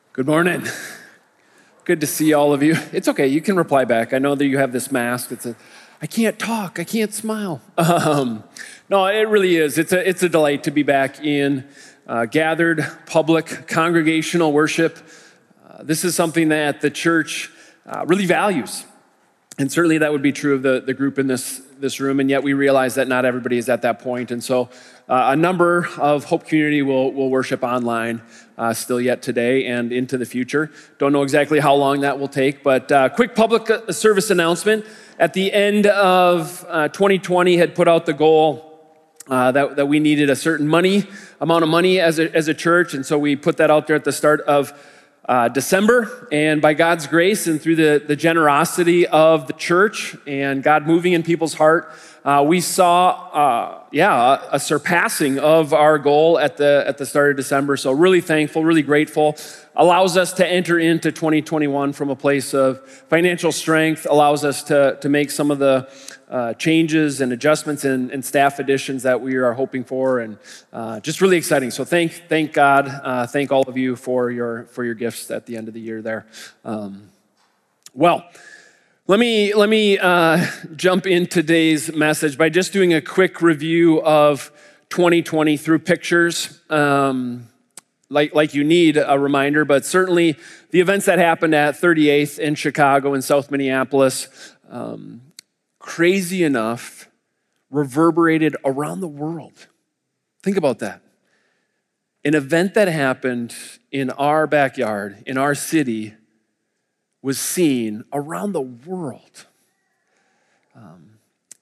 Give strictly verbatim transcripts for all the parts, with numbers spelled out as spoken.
Good morning. Good to see all of you. It's okay, you can reply back. I know that you have this mask. It's a, I can't talk, I can't smile. Um, no, it really is. It's a, it's a delight to be back in uh, gathered public congregational worship. Uh, this is something that the church uh, really values. And certainly that would be true of the, the group in this, this room, and yet we realize that not everybody is at that point. And so uh, a number of Hope Community will, will worship online uh, still yet today and into the future. Don't know exactly how long that will take, but uh, quick public service announcement. At the end of uh, twenty twenty, had put out the goal uh, that, that we needed a certain money, amount of money as a, as a church, and so we put that out there at the start of Uh, December, and by God's grace and through the, the generosity of the church and God moving in people's heart, uh, we saw, uh, yeah, a, a surpassing of our goal at the at the start of December. So really thankful, really grateful. Allows us to enter into twenty twenty-one from a place of financial strength, allows us to, to make some of the uh, changes and adjustments and, and staff additions that we are hoping for, and uh, just really exciting. So thank thank God, uh, thank all of you for your for your gifts at the end of the year there. Um, well, let me let me uh, jump in today's message by just doing a quick review of twenty twenty through pictures. Um, Like, like you need a reminder, but certainly the events that happened at thirty-eighth in Chicago and South Minneapolis, um, crazy enough, reverberated around the world. Think about that. An event that happened in our backyard, in our city, was seen around the world. Um,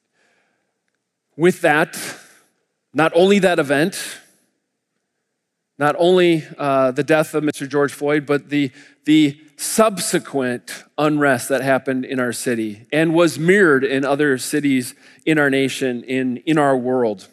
with that, not only that event, Not only uh, the death of Mister George Floyd, but the, the subsequent unrest that happened in our city and was mirrored in other cities in our nation, in, in our world.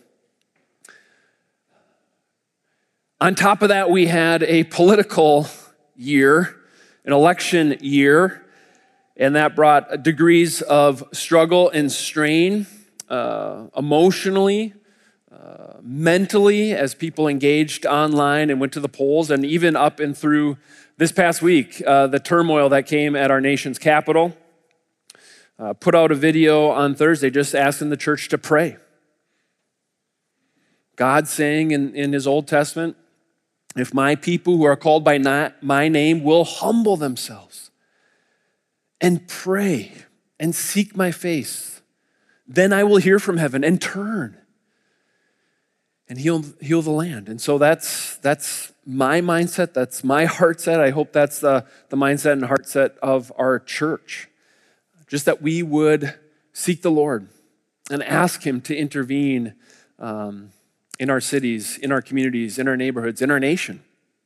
On top of that, we had a political year, an election year, and that brought degrees of struggle and strain uh, emotionally, Uh, mentally, as people engaged online and went to the polls, and even up and through this past week, uh, the turmoil that came at our nation's capital. Uh, put out a video on Thursday just asking the church to pray. God saying in, in his Old Testament, if my people who are called by not my name will humble themselves and pray and seek my face, then I will hear from heaven and turn and heal, heal the land. And so that's that's my mindset, that's my heart set. I hope that's the, the mindset and heart set of our church. Just that we would seek the Lord and ask him to intervene um, in our cities, in our communities, in our neighborhoods, in our nation.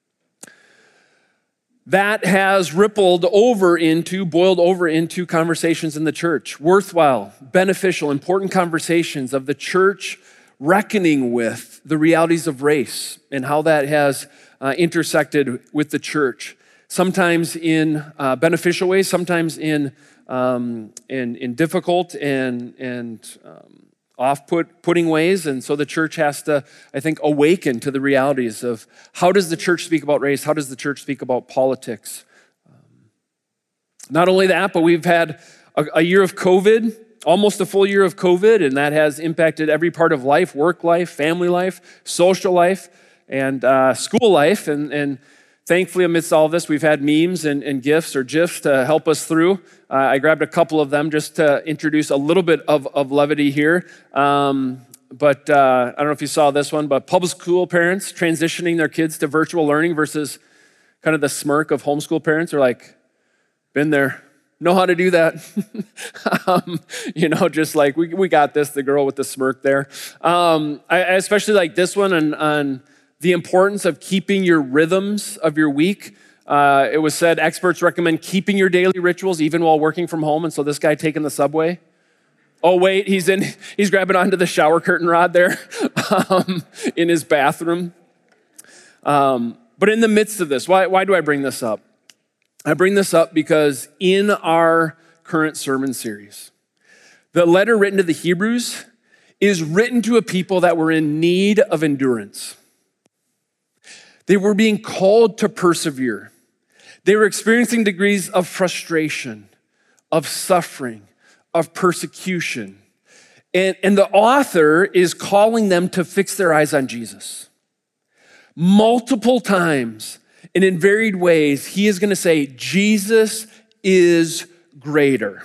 That has rippled over into, boiled over into conversations in the church. Worthwhile, beneficial, important conversations of the church reckoning with the realities of race and how that has uh, intersected with the church, sometimes in uh, beneficial ways, sometimes in um, in, in difficult and and um, off-putting ways. And so the church has to, I think, awaken to the realities of how does the church speak about race? How does the church speak about politics? Um, not only that, but we've had a, a year of COVID. Almost a full year of COVID, and that has impacted every part of life, work life, family life, social life, and uh, school life. And, and thankfully, amidst all of this, we've had memes and, and GIFs or GIFs to help us through. Uh, I grabbed a couple of them just to introduce a little bit of, of levity here. Um, but uh, I don't know if you saw this one, but public school parents transitioning their kids to virtual learning versus kind of the smirk of homeschool parents are like, been there. Know how to do that. um, you know, just like, we we got this, the girl with the smirk there. Um, I, I especially like this one on, on the importance of keeping your rhythms of your week. Uh, it was said experts recommend keeping your daily rituals even while working from home. And so this guy taking the subway. Oh, wait, he's in. He's grabbing onto the shower curtain rod there um, in his bathroom. Um, but in the midst of this, why why do I bring this up? I bring this up because in our current sermon series, the letter written to the Hebrews is written to a people that were in need of endurance. They were being called to persevere. They were experiencing degrees of frustration, of suffering, of persecution. And, and the author is calling them to fix their eyes on Jesus. Multiple times and in varied ways, he is going to say, Jesus is greater.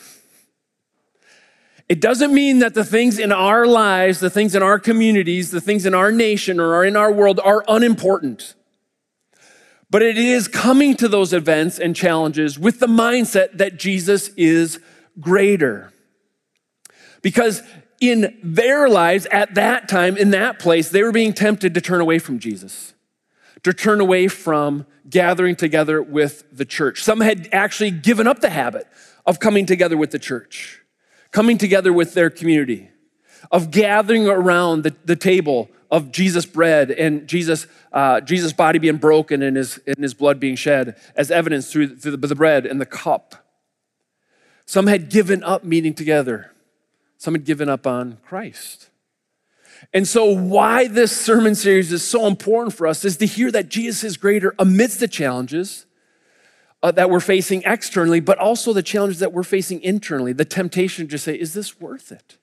It doesn't mean that the things in our lives, the things in our communities, the things in our nation or in our world are unimportant. But it is coming to those events and challenges with the mindset that Jesus is greater. Because in their lives at that time, in that place, they were being tempted to turn away from Jesus, to turn away from gathering together with the church. Some had actually given up the habit of coming together with the church, coming together with their community, of gathering around the, the table of Jesus' bread and Jesus' uh, Jesus' body being broken and his, and his blood being shed as evidence through, through the, the bread and the cup. Some had given up meeting together. Some had given up on Christ. And so why this sermon series is so important for us is to hear that Jesus is greater amidst the challenges uh, that we're facing externally, but also the challenges that we're facing internally, the temptation to just say, is this worth it?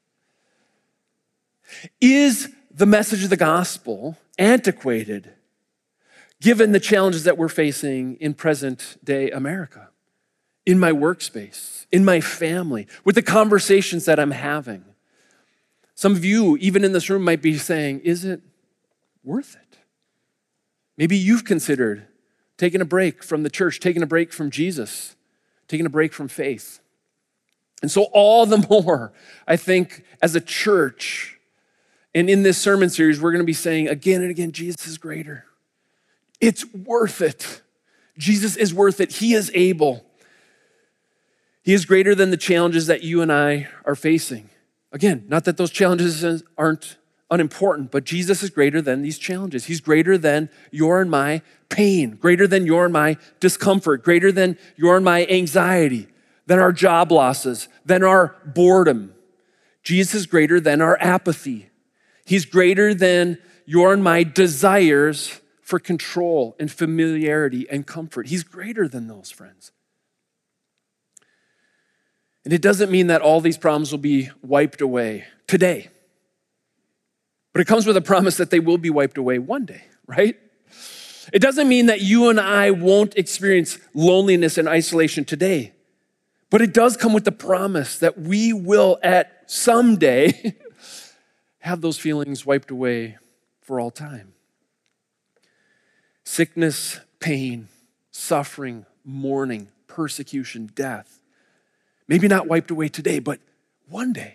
Is the message of the gospel antiquated given the challenges that we're facing in present day America, in my workspace, in my family, with the conversations that I'm having? Some of you, even in this room, might be saying, is it worth it? Maybe you've considered taking a break from the church, taking a break from Jesus, taking a break from faith. And so all the more, I think, as a church, and in this sermon series, we're gonna be saying again and again, Jesus is greater. It's worth it. Jesus is worth it. He is able. He is greater than the challenges that you and I are facing. Again, not that those challenges aren't unimportant, but Jesus is greater than these challenges. He's greater than your and my pain, greater than your and my discomfort, greater than your and my anxiety, than our job losses, than our boredom. Jesus is greater than our apathy. He's greater than your and my desires for control and familiarity and comfort. He's greater than those, friends. And it doesn't mean that all these problems will be wiped away today. But it comes with a promise that they will be wiped away one day, right? It doesn't mean that you and I won't experience loneliness and isolation today. But it does come with the promise that we will at someday have those feelings wiped away for all time. Sickness, pain, suffering, mourning, persecution, death. Maybe not wiped away today, but one day.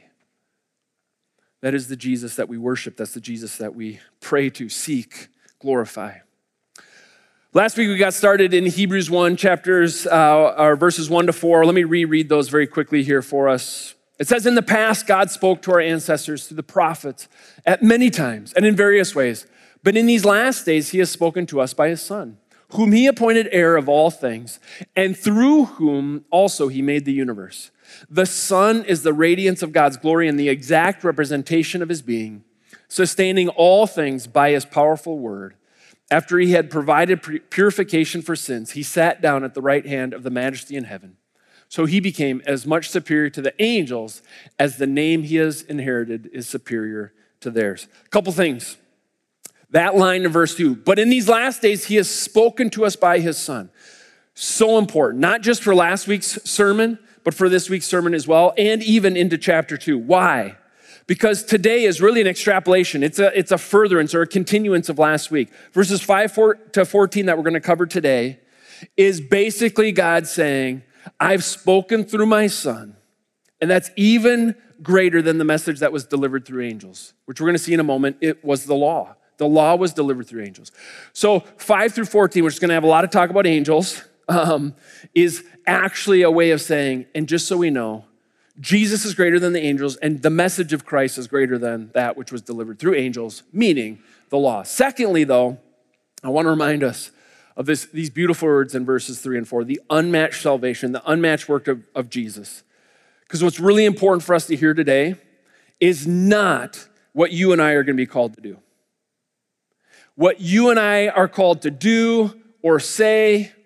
That is the Jesus that we worship. That's the Jesus that we pray to, seek, glorify. Last week we got started in Hebrews one, chapters, uh, or verses one to four. Let me reread those very quickly here for us. It says, in the past, God spoke to our ancestors through the prophets at many times and in various ways. But in these last days, he has spoken to us by his Son, whom he appointed heir of all things, and through whom also he made the universe. The Son is the radiance of God's glory and the exact representation of his being, sustaining all things by his powerful word. After he had provided purification for sins, he sat down at the right hand of the Majesty in heaven. So he became as much superior to the angels as the name he has inherited is superior to theirs. A couple things. That line in verse two, but in these last days, he has spoken to us by his Son. So important, not just for last week's sermon, but for this week's sermon as well, and even into chapter two. Why? Because today is really an extrapolation. It's a, it's a furtherance or a continuance of last week. Verses five to fourteen that we're gonna cover today is basically God saying, I've spoken through my Son, and that's even greater than the message that was delivered through angels, which we're gonna see in a moment. It was the law. The law was delivered through angels. So five through fourteen, we're just gonna have a lot of talk about angels, um, is actually a way of saying, and just so we know, Jesus is greater than the angels, and the message of Christ is greater than that which was delivered through angels, meaning the law. Secondly, though, I wanna remind us of this, these beautiful words in verses three and four, the unmatched salvation, the unmatched work of, of Jesus. Because what's really important for us to hear today is not what you and I are gonna be called to do. What you and I are called to do or say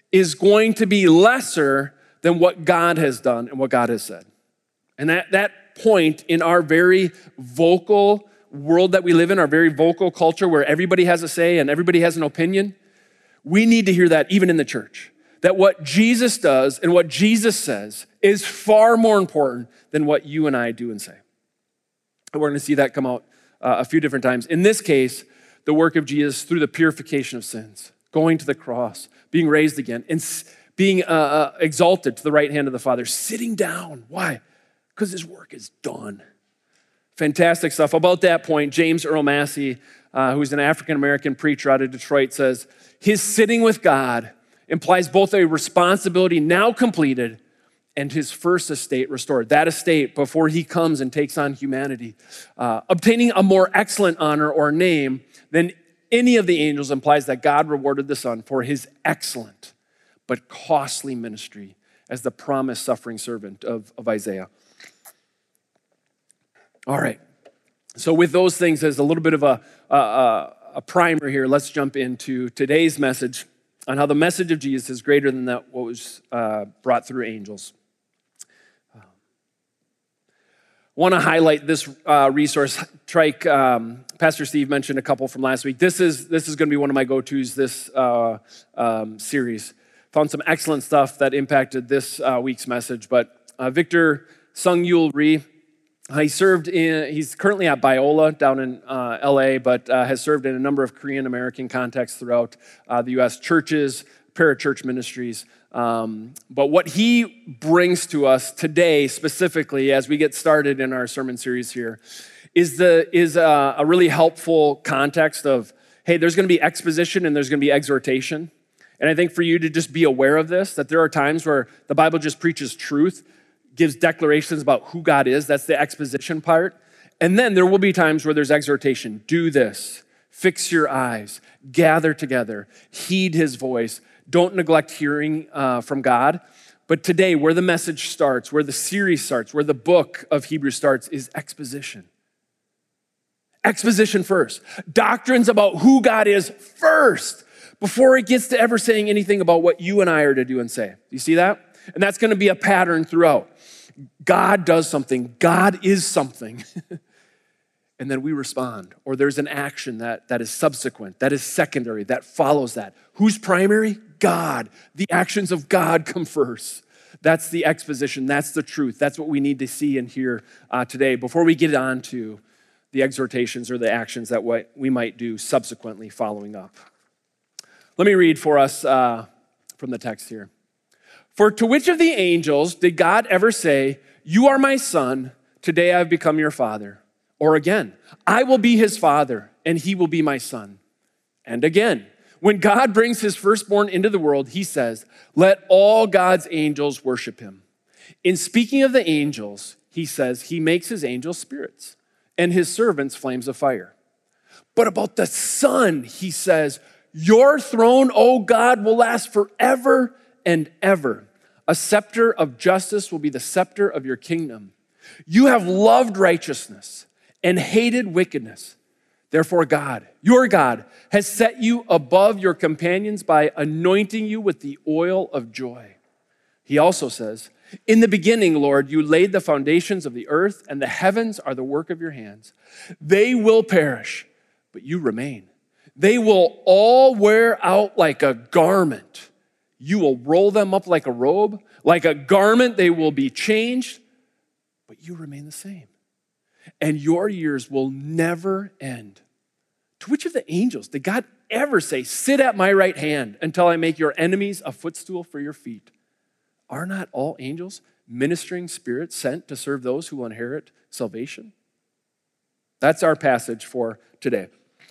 is going to be lesser than what God has done and what God has said. And at that point in our very vocal world that we live in, our very vocal culture where everybody has a say and everybody has an opinion, we need to hear that even in the church. That what Jesus does and what Jesus says is far more important than what you and I do and say. And we're going to see that come out uh, a few different times. In this case, the work of Jesus through the purification of sins, going to the cross, being raised again, and being uh, uh, exalted to the right hand of the Father, sitting down. Why? Because his work is done. Fantastic stuff. About that point, James Earl Massey, uh, who's an African-American preacher out of Detroit, says, his sitting with God implies both a responsibility now completed and his first estate restored. That estate before he comes and takes on humanity. Uh, obtaining a more excellent honor or name than any of the angels implies that God rewarded the Son for his excellent but costly ministry as the promised suffering servant of, of Isaiah. All right, so with those things as a little bit of a, a, a primer here, let's jump into today's message on how the message of Jesus is greater than that what was uh, brought through angels. I want to highlight this uh, resource. Trike, um, Pastor Steve mentioned a couple from last week. This is this is going to be one of my go-tos this uh, um, series. Found some excellent stuff that impacted this uh, week's message. But uh, Victor Sung-Yul Rhee, uh, he served in. He's currently at Biola down in uh, L A, but uh, has served in a number of Korean American contexts throughout uh, the U S churches, parachurch ministries. Um, but what he brings to us today, specifically as we get started in our sermon series here, is the is a, a really helpful context of, hey, there's going to be exposition and there's going to be exhortation. And I think for you to just be aware of this, that there are times where the Bible just preaches truth, gives declarations about who God is. That's the exposition part. And then there will be times where there's exhortation. Do this. Fix your eyes. Gather together. Heed his voice. Don't neglect hearing uh, from God. But today, where the message starts, where the series starts, where the book of Hebrews starts, is exposition. Exposition first. Doctrines about who God is first, before it gets to ever saying anything about what you and I are to do and say. You see that? And that's going to be a pattern throughout. God does something. God is something. And then we respond. Or there's an action that, that is subsequent, that is secondary, that follows that. Who's primary? God. The actions of God come first. That's the exposition. That's the truth. That's what we need to see and hear uh, today before we get on to the exhortations or the actions that what we might do subsequently following up. Let me read for us uh, from the text here. For to which of the angels did God ever say, you are my son, today I've become your father? Or again, I will be his father, and he will be my son. And again, when God brings his firstborn into the world, he says, let all God's angels worship him. In speaking of the angels, he says he makes his angels spirits and his servants flames of fire. But about the Son, he says, your throne, O God, will last forever and ever. A scepter of justice will be the scepter of your kingdom. You have loved righteousness and hated wickedness. Therefore, God, your God, has set you above your companions by anointing you with the oil of joy. He also says, in the beginning, Lord, you laid the foundations of the earth, and the heavens are the work of your hands. They will perish, but you remain. They will all wear out like a garment. You will roll them up like a robe. Like a garment, they will be changed, but you remain the same. And your years will never end. To which of the angels did God ever say, sit at my right hand until I make your enemies a footstool for your feet? Are not all angels ministering spirits sent to serve those who will inherit salvation? That's our passage for today.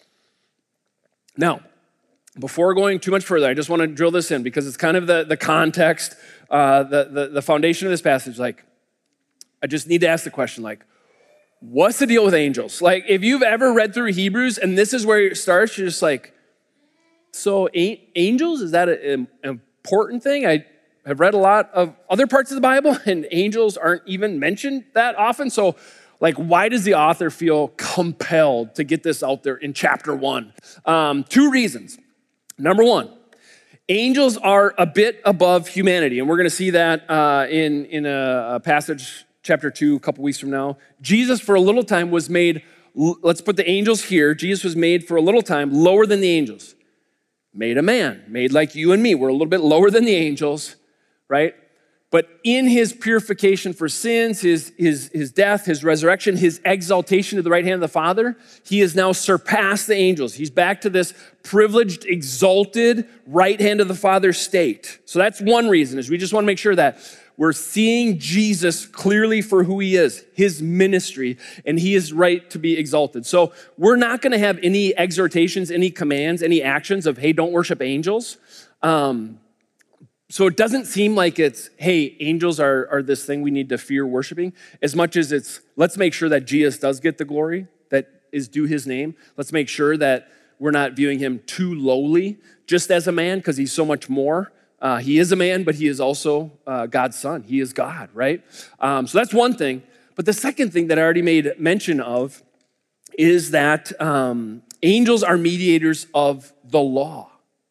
Now, before going too much further, I just want to drill this in because it's kind of the, the context, uh, the, the, the foundation of this passage. Like, I just need to ask the question, like, what's the deal with angels? Like, if you've ever read through Hebrews and this is where it starts, you're just like, so angels, is that an important thing? I have read a lot of other parts of the Bible and angels aren't even mentioned that often. So like, why does the author feel compelled to get this out there in chapter one? Um, two reasons. Number one, Angels are a bit above humanity, and we're going to see that uh, in, in a, a passage, chapter two, a couple weeks from now. Jesus, for a little time, was made, let's put the angels here. Jesus was made for a little time lower than the angels. Made a man, made like you and me. We're a little bit lower than the angels, right? But in his purification for sins, his, his, his death, his resurrection, his exaltation to the right hand of the Father, he has now surpassed the angels. He's back to this privileged, exalted right hand of the Father state. So that's one reason, is we just want to make sure that we're seeing Jesus clearly for who he is, his ministry, and he is right to be exalted. So we're not going to have any exhortations, any commands, any actions of, hey, don't worship angels. Um, So it doesn't seem like it's, hey, angels are, are this thing we need to fear worshiping, as much as it's, let's make sure that Jesus does get the glory that is due his name. Let's make sure that we're not viewing him too lowly just as a man, because he's so much more. Uh, he is a man, but he is also uh, God's son. He is God, right? Um, so that's one thing. But the second thing that I already made mention of is that um, angels are mediators of the law.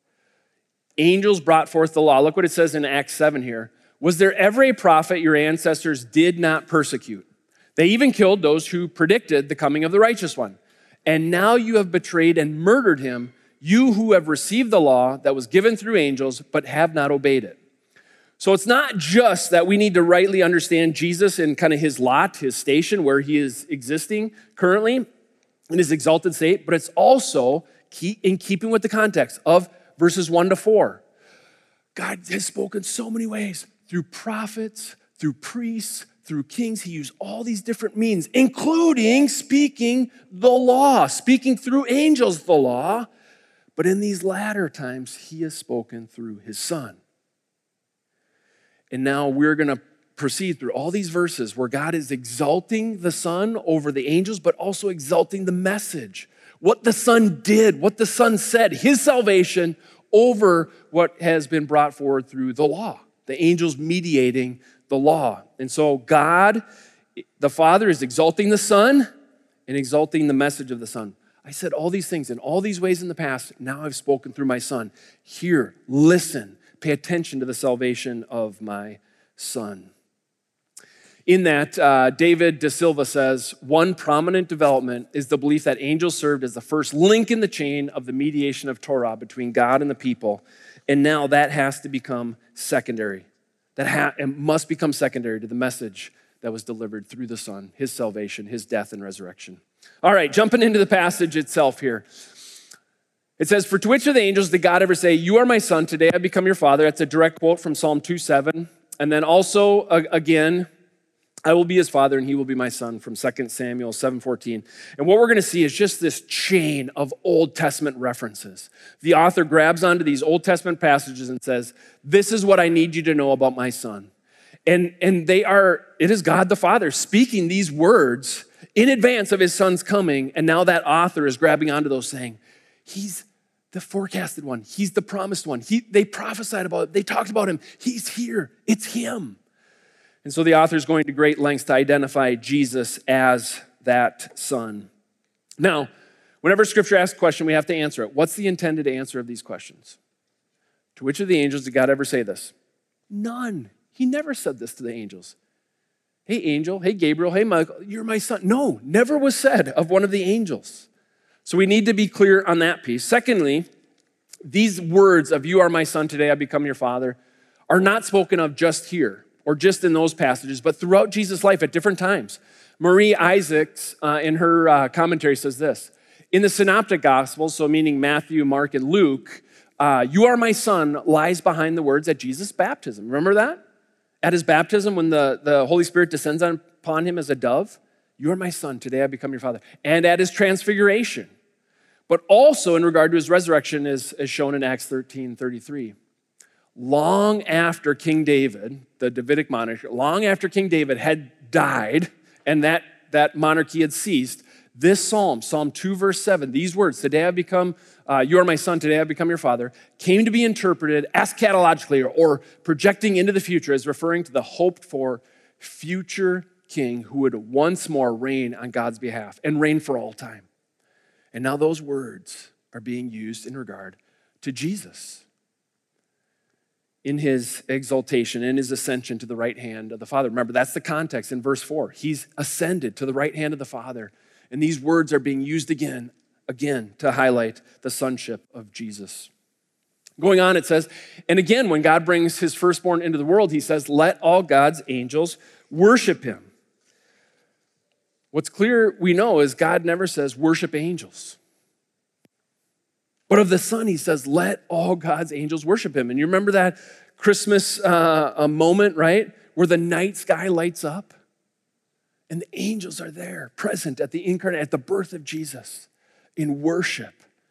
Angels brought forth the law. Look what it says in Acts seven here. Was there ever a prophet your ancestors did not persecute? They even killed those who predicted the coming of the righteous one. And now you have betrayed and murdered him, you who have received the law that was given through angels, but have not obeyed it. So it's not just that we need to rightly understand Jesus and kind of his lot, his station, where he is existing currently in his exalted state, but it's also in keeping with the context of verses one to four. God has spoken so many ways, through prophets, through priests, through kings. He used all these different means, including speaking the law, speaking through angels the law. But in these latter times, he has spoken through his son. And now we're going to proceed through all these verses where God is exalting the son over the angels, but also exalting the message. What the Son did, what the Son said, his salvation over what has been brought forward through the law, the angels mediating the law. And so God, the Father, is exalting the Son and exalting the message of the Son. I said all these things in all these ways in the past. Now I've spoken through my Son. Hear, listen, pay attention to the salvation of my Son. In that, uh, David De Silva says, one prominent development is the belief that angels served as the first link in the chain of the mediation of Torah between God and the people, and now that has to become secondary. That ha- it must become secondary to the message that was delivered through the Son, his salvation, his death and resurrection. All right, jumping into the passage itself here. It says, for to which of the angels did God ever say, you are my son, today I become your father? That's a direct quote from Psalm two seven. And then also, uh, again, I will be his father and he will be my son, from Second Samuel seven fourteen. And what we're going to see is just this chain of Old Testament references. The author grabs onto these Old Testament passages and says, this is what I need you to know about my son. And, and they are, it is God the Father speaking these words in advance of his son's coming. And now that author is grabbing onto those, saying, he's the forecasted one. He's the promised one. He, they prophesied about it. They talked about him. He's here. It's him. And so the author is going to great lengths to identify Jesus as that son. Now, whenever Scripture asks a question, we have to answer it. What's the intended answer of these questions? To which of the angels did God ever say this? None. He never said this to the angels. Hey, angel. Hey, Gabriel. Hey, Michael. You're my son. No, never was said of one of the angels. So we need to be clear on that piece. Secondly, these words of you are my son, today I become your father, are not spoken of just here, or just in those passages, but throughout Jesus' life at different times. Marie Isaacs, uh, in her uh, commentary, says this. In the Synoptic Gospels, so meaning Matthew, Mark, and Luke, uh, you are my son lies behind the words at Jesus' baptism. Remember that? At his baptism, when the, the Holy Spirit descends upon him as a dove, you are my son, today I become your father. And at his transfiguration. But also in regard to his resurrection, as, as shown in Acts thirteen thirty-three. Long after King David, the Davidic monarch, long after King David had died and that, that monarchy had ceased, this psalm, Psalm two, verse seven, these words, today I become, uh, you are my son, today I become your father, came to be interpreted eschatologically, or, or projecting into the future as referring to the hoped for future king who would once more reign on God's behalf and reign for all time. And now those words are being used in regard to Jesus. in his exaltation, in his ascension to the right hand of the Father. Remember, that's the context in verse four. He's ascended to the right hand of the Father. And these words are being used again, again, to highlight the sonship of Jesus. Going on, it says, and again, when God brings his firstborn into the world, he says, let all God's angels worship him. What's clear we know is God never says worship angels. But of the Son, he says, let all God's angels worship him. And you remember that Christmas uh, a moment, right? Where the night sky lights up and the angels are there, present at the incarnate, at the birth of Jesus in worship,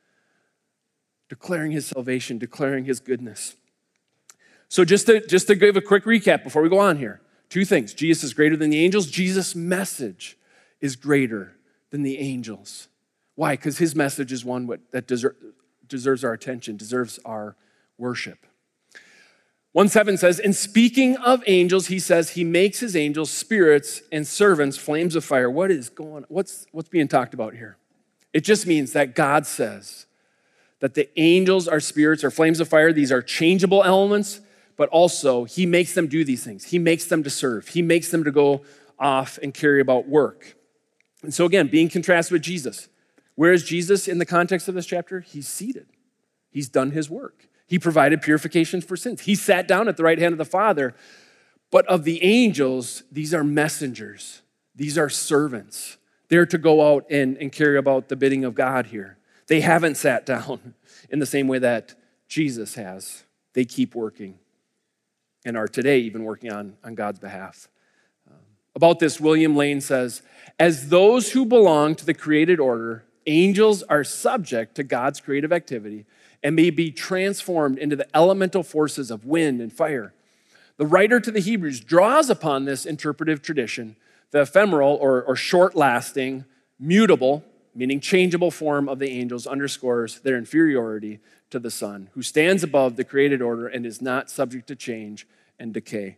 declaring his salvation, declaring his goodness. So just to, just to give a quick recap before we go on here, two things. Jesus is greater than the angels. Jesus' message is greater than the angels. Why? Because his message is one that deserves, deserves our attention, deserves our worship. one seven says, in speaking of angels, he says he makes his angels spirits and servants flames of fire. What is going on? What's, what's being talked about here? It just means that God says that the angels are spirits or flames of fire. These are changeable elements, but also he makes them do these things. He makes them to serve. He makes them to go off and carry about work. And so again, being contrasted with Jesus. Where is Jesus in the context of this chapter? He's seated. He's done his work. He provided purification for sins. He sat down at the right hand of the Father. But of the angels, these are messengers. These are servants. They're to go out and, and carry about the bidding of God here. They haven't sat down in the same way that Jesus has. They keep working and are today even working on, on God's behalf. Um, about this, William Lane says, as those who belong to the created order, angels are subject to God's creative activity and may be transformed into the elemental forces of wind and fire. The writer to the Hebrews draws upon this interpretive tradition, the ephemeral or, or short-lasting, mutable, meaning changeable form of the angels underscores their inferiority to the Son, who stands above the created order and is not subject to change and decay.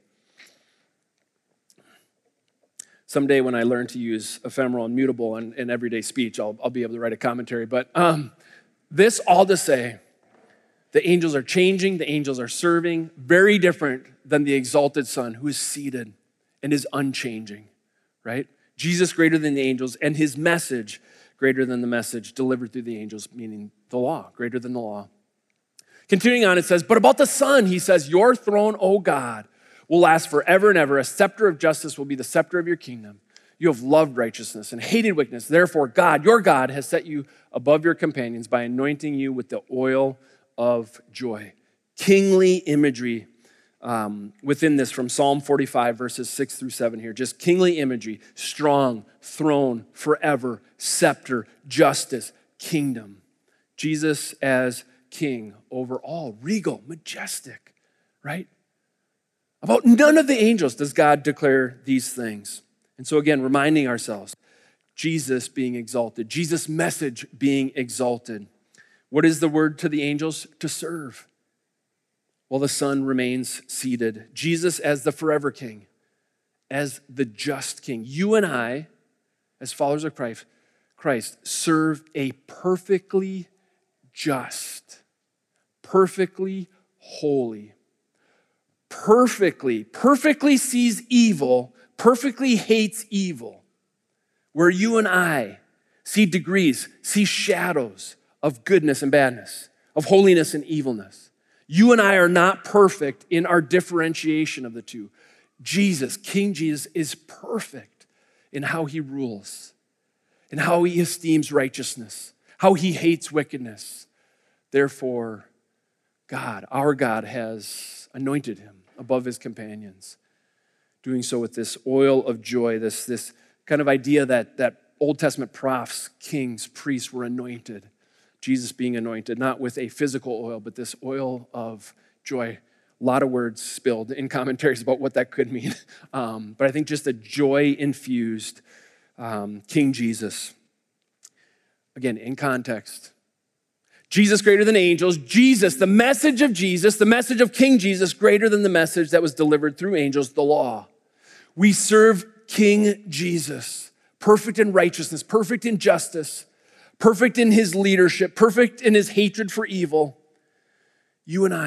Someday when I learn to use ephemeral and mutable in, in everyday speech, I'll, I'll be able to write a commentary. But um, this all to say, the angels are changing, the angels are serving, very different than the exalted Son who is seated and is unchanging, right? Jesus greater than the angels and his message greater than the message delivered through the angels, meaning the law, greater than the law. Continuing on, it says, but about the Son, he says, your throne, O God, will last forever and ever. A scepter of justice will be the scepter of your kingdom. You have loved righteousness and hated wickedness. Therefore, God, your God, has set you above your companions by anointing you with the oil of joy. Kingly imagery um, within this from Psalm forty-five, verses six through seven here. Just kingly imagery, strong, throne, forever, scepter, justice, kingdom. Jesus as king over all, regal, majestic, right? About none of the angels does God declare these things. And so again, reminding ourselves, Jesus being exalted, Jesus' message being exalted. What is the word to the angels? To serve. While the Son remains seated. Jesus as the forever king, as the just king. You and I, as followers of Christ, Christ serve a perfectly just, perfectly holy, perfectly, perfectly sees evil, perfectly hates evil, where you and I see degrees, see shadows of goodness and badness, of holiness and evilness. You and I are not perfect in our differentiation of the two. Jesus, King Jesus, is perfect in how he rules, in how he esteems righteousness, how he hates wickedness. Therefore, God, our God, has anointed him above his companions, doing so with this oil of joy, this, this kind of idea that, that Old Testament prophets, kings, priests were anointed. Jesus being anointed, not with a physical oil, but this oil of joy. A lot of words spilled in commentaries about what that could mean. Um, but I think just a joy-infused um, King Jesus. Again, in context. Jesus greater than angels. Jesus, the message of Jesus, the message of King Jesus, greater than the message that was delivered through angels, the law. We serve King Jesus, perfect in righteousness, perfect in justice, perfect in his leadership, perfect in his hatred for evil. You and I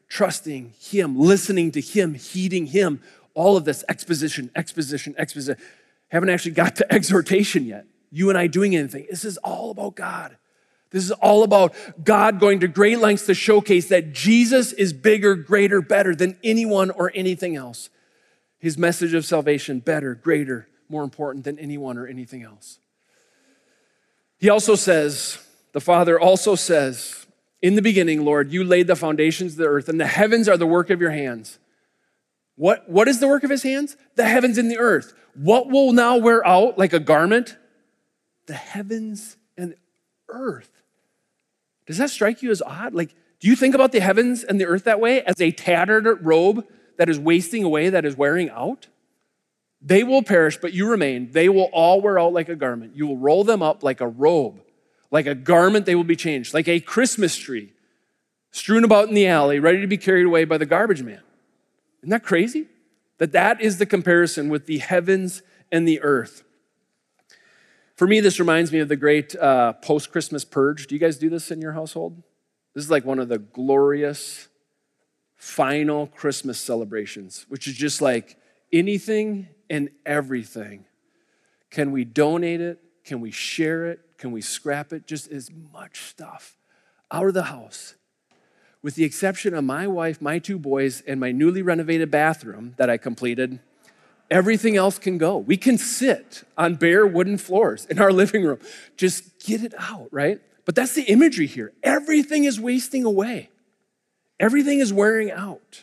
trusting him, listening to him, heeding him. All of this exposition, exposition, exposition. Haven't actually got to exhortation yet. You and I doing anything. This is all about God. This is all about God going to great lengths to showcase that Jesus is bigger, greater, better than anyone or anything else. His message of salvation, better, greater, more important than anyone or anything else. He also says, the Father also says, in the beginning, Lord, you laid the foundations of the earth, and the heavens are the work of your hands. What, what is the work of his hands? The heavens and the earth. What will now wear out like a garment? The heavens and the earth. Does that strike you as odd? Like, do you think about the heavens and the earth that way, as a tattered robe that is wasting away, that is wearing out? They will perish, but you remain. They will all wear out like a garment. You will roll them up like a robe. Like a garment, they will be changed. Like a Christmas tree strewn about in the alley, ready to be carried away by the garbage man. Isn't that crazy? That that is the comparison with the heavens and the earth. For me, this reminds me of the great uh, post-Christmas purge. Do you guys do this in your household? This is like one of the glorious final Christmas celebrations, which is just like anything and everything. Can we donate it? Can we share it? Can we scrap it? Just as much stuff out of the house. With the exception of my wife, my two boys, and my newly renovated bathroom that I completed, everything else can go. We can sit on bare wooden floors in our living room. Just get it out, right? But that's the imagery here. Everything is wasting away. Everything is wearing out.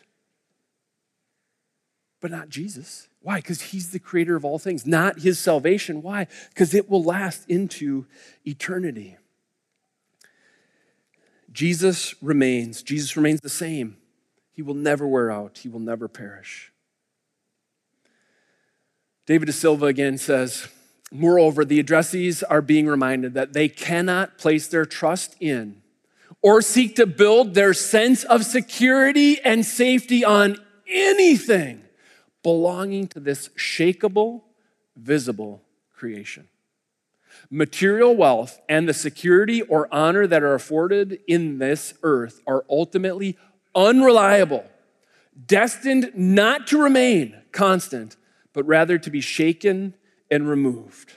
But not Jesus. Why? Because he's the creator of all things, not his salvation. Why? Because it will last into eternity. Jesus remains. Jesus remains the same. He will never wear out. He will never perish. David de Silva again says, moreover, the addressees are being reminded that they cannot place their trust in or seek to build their sense of security and safety on anything belonging to this shakeable, visible creation. Material wealth and the security or honor that are afforded in this earth are ultimately unreliable, destined not to remain constant, but rather to be shaken and removed.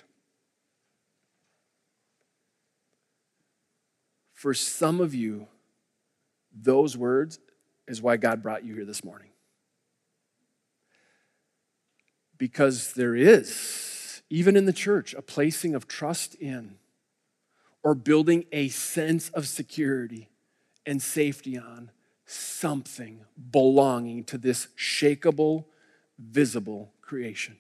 For some of you, those words is why God brought you here this morning. Because there is, even in the church, a placing of trust in or building a sense of security and safety on something belonging to this shakeable, visible creation.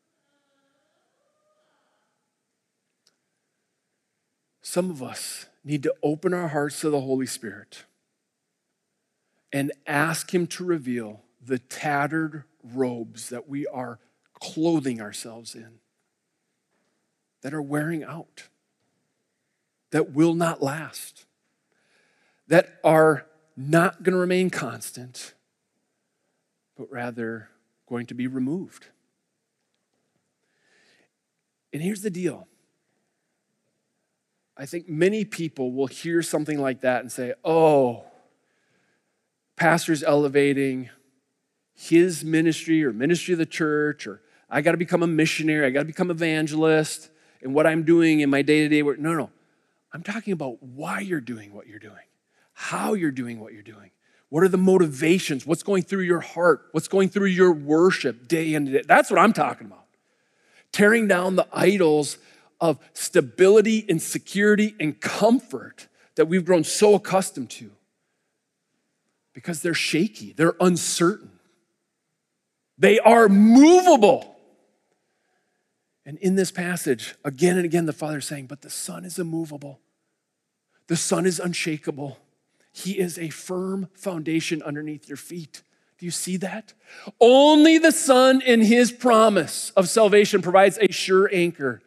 Some of us need to open our hearts to the Holy Spirit and ask him to reveal the tattered robes that we are clothing ourselves in, that are wearing out, that will not last, that are not going to remain constant, but rather going to be removed. And here's the deal. I think many people will hear something like that and say, oh, pastor's elevating his ministry or ministry of the church, or I got to become a missionary, I got to become evangelist, and what I'm doing in my day-to-day work. No, no. I'm talking about why you're doing what you're doing, how you're doing what you're doing. What are the motivations? What's going through your heart? What's going through your worship day in and day? That's what I'm talking about. Tearing down the idols of stability and security and comfort that we've grown so accustomed to because they're shaky, they're uncertain. They are movable. And in this passage, again and again, the Father is saying, but the Son is immovable. The Son is unshakable. He is a firm foundation underneath your feet. Do you see that? Only the Son in his promise of salvation provides a sure anchor.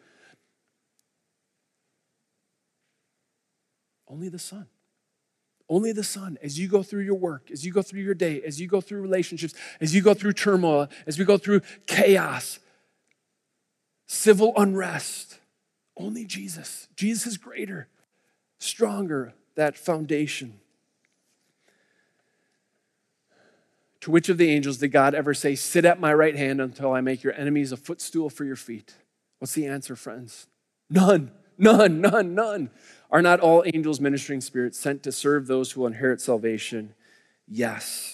Only the Son. Only the Son, as you go through your work, as you go through your day, as you go through relationships, as you go through turmoil, as we go through chaos, civil unrest, only Jesus. Jesus is greater, stronger, that foundation. To which of the angels did God ever say, sit at my right hand until I make your enemies a footstool for your feet? What's the answer, friends? None, none, none, none. Are not all angels ministering spirits sent to serve those who will inherit salvation? Yes.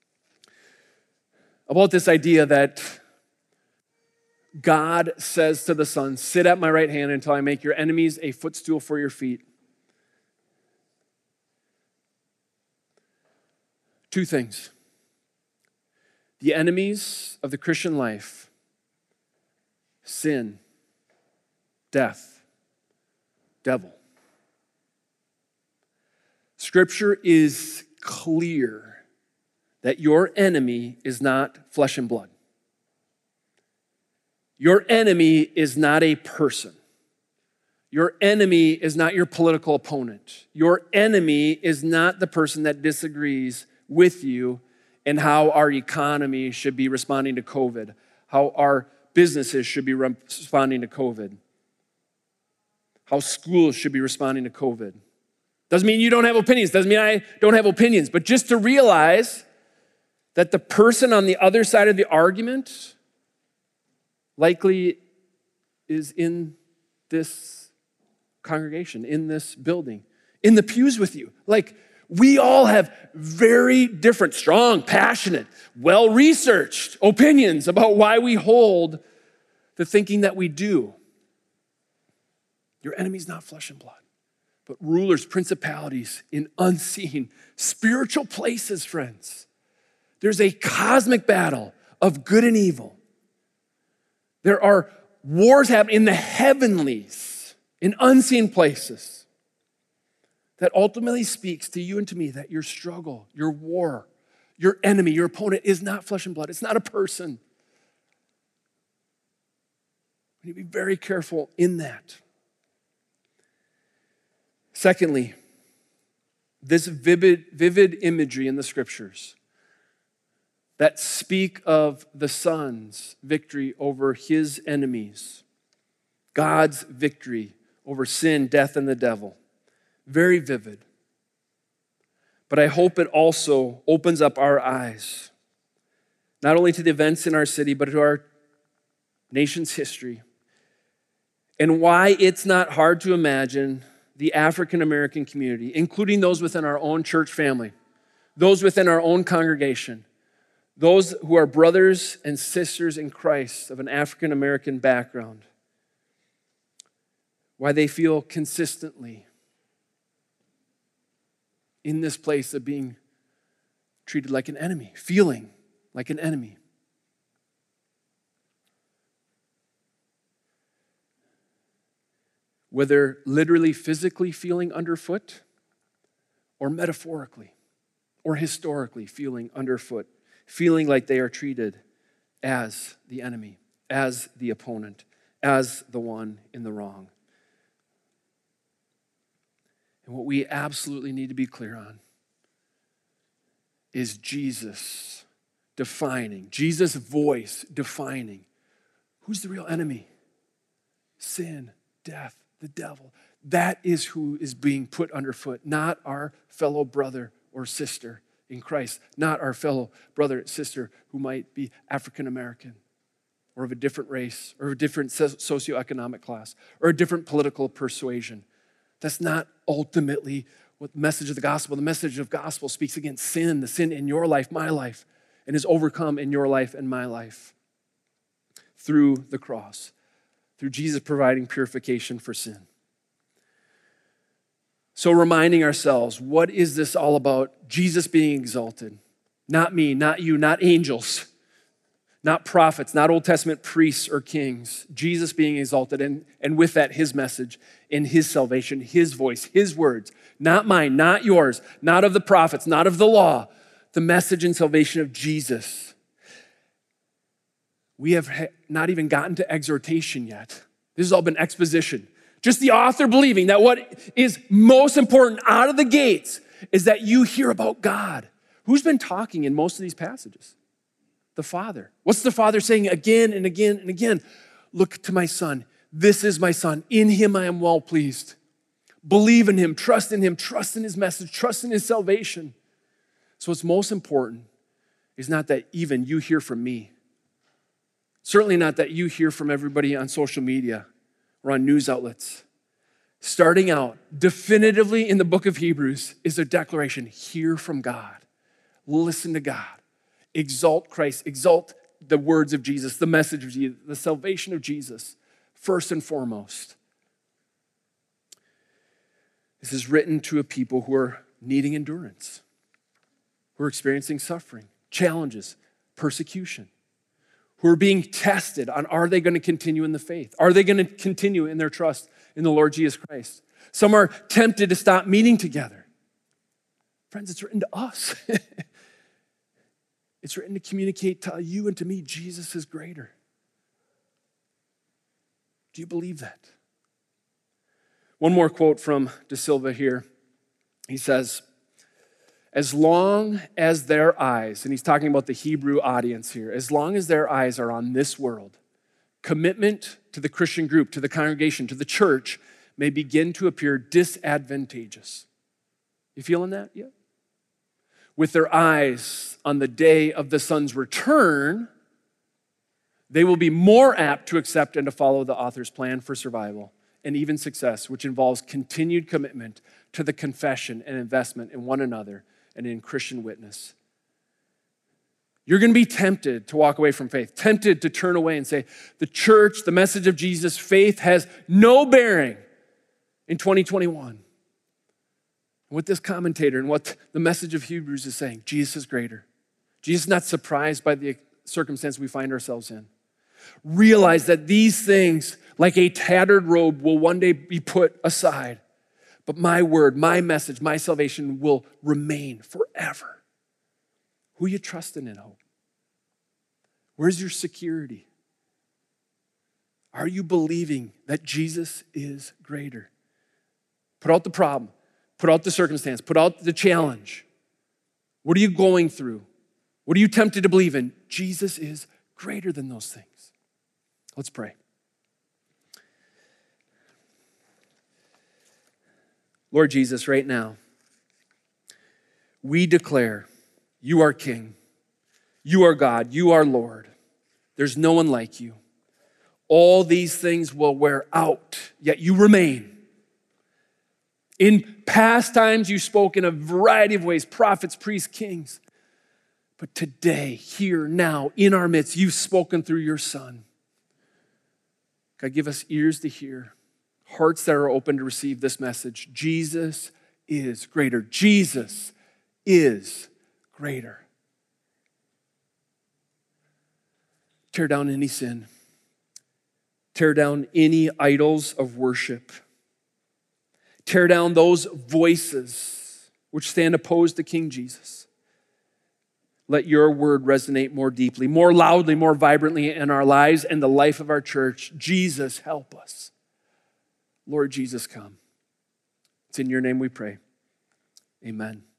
About this idea that God says to the Son, sit at my right hand until I make your enemies a footstool for your feet. Two things. The enemies of the Christian life, sin, death, devil. Scripture is clear that your enemy is not flesh and blood. Your enemy is not a person. Your enemy is not your political opponent. Your enemy is not the person that disagrees with you in how our economy should be responding to COVID, how our businesses should be responding to COVID, how schools should be responding to COVID. Doesn't mean you don't have opinions. Doesn't mean I don't have opinions. But just to realize that the person on the other side of the argument likely is in this congregation, in this building, in the pews with you. Like, we all have very different, strong, passionate, well-researched opinions about why we hold the thinking that we do. Your enemy's not flesh and blood, but rulers, principalities in unseen spiritual places, friends. There's a cosmic battle of good and evil. There are wars happening in the heavenlies, in unseen places, that ultimately speaks to you and to me that your struggle, your war, your enemy, your opponent is not flesh and blood. It's not a person. We need to be very careful in that. Secondly, this vivid, vivid imagery in the scriptures that speak of the Son's victory over his enemies, God's victory over sin, death, and the devil. Very vivid. But I hope it also opens up our eyes, not only to the events in our city, but to our nation's history, and why it's not hard to imagine the African American community, including those within our own church family, those within our own congregation, those who are brothers and sisters in Christ of an African American background, why they feel consistently in this place of being treated like an enemy, feeling like an enemy. Whether literally, physically feeling underfoot, or metaphorically, or historically feeling underfoot, feeling like they are treated as the enemy, as the opponent, as the one in the wrong. And what we absolutely need to be clear on is Jesus defining, Jesus' voice defining who's the real enemy. Sin, death, the devil. That is who is being put underfoot, not our fellow brother or sister in Christ, not our fellow brother and sister who might be African American or of a different race or a different socioeconomic class or a different political persuasion. That's not ultimately what the message of the gospel. The message of the gospel speaks against sin, the sin in your life, my life, and is overcome in your life and my life through the cross, through Jesus providing purification for sin. So reminding ourselves, what is this all about? Jesus being exalted. Not me, not you, not angels, not prophets, not Old Testament priests or kings. Jesus being exalted, and, and with that, his message and his salvation, his voice, his words. Not mine, not yours, not of the prophets, not of the law. The message and salvation of Jesus. We have not even gotten to exhortation yet. This has all been exposition. Just the author believing that what is most important out of the gates is that you hear about God. Who's been talking in most of these passages? The Father. What's the Father saying again and again and again? Look to my Son. This is my Son. In him I am well pleased. Believe in him, trust in him, trust in his message, trust in his salvation. So what's most important is not that even you hear from me. Certainly not that you hear from everybody on social media or on news outlets. Starting out definitively in the book of Hebrews is a declaration: hear from God, listen to God, exalt Christ, exalt the words of Jesus, the message of Jesus, the salvation of Jesus, first and foremost. This is written to a people who are needing endurance, who are experiencing suffering, challenges, persecution, who are being tested on, are they going to continue in the faith? Are they going to continue in their trust in the Lord Jesus Christ? Some are tempted to stop meeting together. Friends, it's written to us. It's written to communicate to you and to me, Jesus is greater. Do you believe that? One more quote from De Silva here. He says, as long as their eyes, and he's talking about the Hebrew audience here, as long as their eyes are on this world, commitment to the Christian group, to the congregation, to the church may begin to appear disadvantageous. You feeling that yet? With their eyes on the day of the Son's return, they will be more apt to accept and to follow the author's plan for survival and even success, which involves continued commitment to the confession and investment in one another and in Christian witness. You're going to be tempted to walk away from faith, tempted to turn away and say, the church, the message of Jesus, faith has no bearing in twenty twenty-one. What this commentator and what the message of Hebrews is saying, Jesus is greater. Jesus is not surprised by the circumstance we find ourselves in. Realize that these things, like a tattered robe, will one day be put aside. But my word, my message, my salvation will remain forever. Who are you trusting in, hope? Where's your security? Are you believing that Jesus is greater? Put out the problem. Put out the circumstance. Put out the challenge. What are you going through? What are you tempted to believe in? Jesus is greater than those things. Let's pray. Lord Jesus, right now, we declare you are King. You are God. You are Lord. There's no one like you. All these things will wear out, yet you remain. In past times, you spoke in a variety of ways, prophets, priests, kings. But today, here, now, in our midst, you've spoken through your Son. God, give us ears to hear, hearts that are open to receive this message. Jesus is greater. Jesus is greater. Tear down any sin. Tear down any idols of worship. Tear down those voices which stand opposed to King Jesus. Let your word resonate more deeply, more loudly, more vibrantly in our lives and the life of our church. Jesus, help us. Lord Jesus, come. It's in your name we pray. Amen.